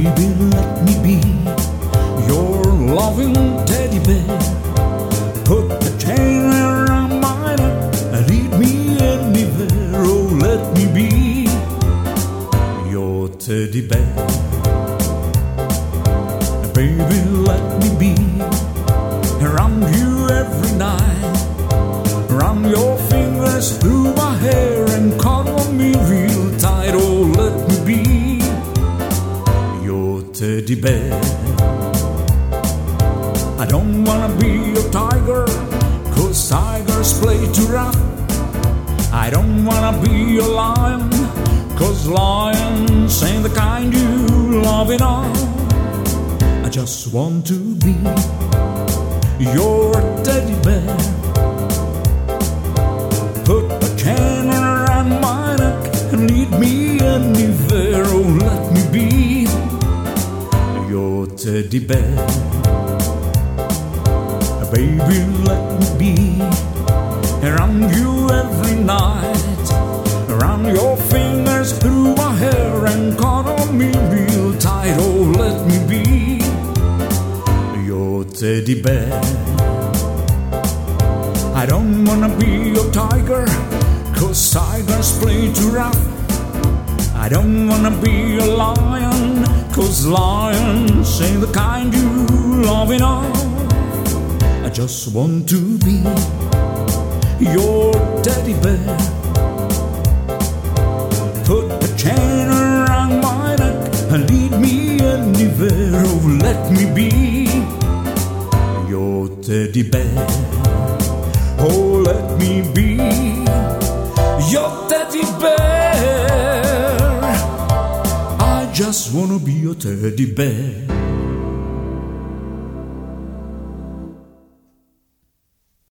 Baby, let me be your loving teddy bear. Put a chain around my neck and lead me anywhere. Oh, let me be your teddy bear. Baby, let me be around you every night. Run your fingers through my hair and cuddle me real tight. Oh, let me be your teddy bear. I don't wanna be a tiger, 'cause tigers play too rough. I don't wanna be a lion, 'cause lions ain't the kind you love enough. I just want to be your teddy bear. Put a chain around my neck and lead me anywhere. Oh, let me be your teddy bear. Baby, let me be around you every night. Run your fingers through my hair and cuddle me real tight. Oh, let me be your teddy bear. I don't wanna be a tiger, 'cause tigers play too rough. I don't wanna be a lion, 'cause lions ain't the kind you love enough. I just want to be your teddy bear. Put a chain around my neck and lead me anywhere. Oh, let me be your teddy bear. Oh, let me be your teddy bear. I just wanna be your teddy bear.